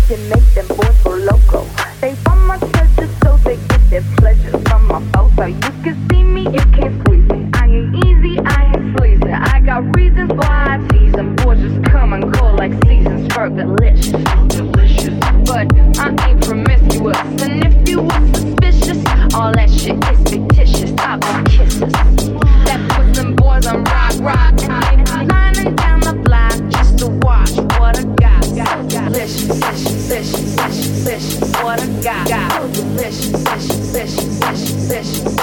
and make them boys go loco. They want my treasure so they get their pleasure from my photo. You can see me, you can't squeeze me. I ain't easy, I ain't sleazy. I got reasons why I tease them. Boys just come and go like seasons. Fergalicious, but I ain't promiscuous. And if you were suspicious, all that shit is fictitious. I've been kisses that put them boys on rock. And they lining down the block just to watch what I got. Delicious, delicious, delicious, delicious. What I got. Delicious, delicious, delicious, delicious.